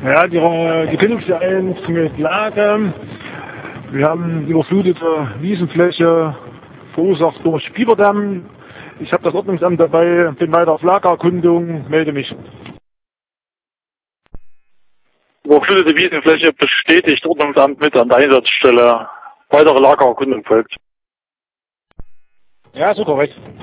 Ja, die Kündigungsverein mit Lage. Wir haben überflutete Wiesenfläche verursacht durch Bieberdamm. Ich habe das Ordnungsamt dabei, bin weiter auf Lagererkundung, melde mich. Überflutete Wiesenfläche bestätigt Ordnungsamt mit an der Einsatzstelle. Weitere Lagererkundung folgt. Ja, so korrekt.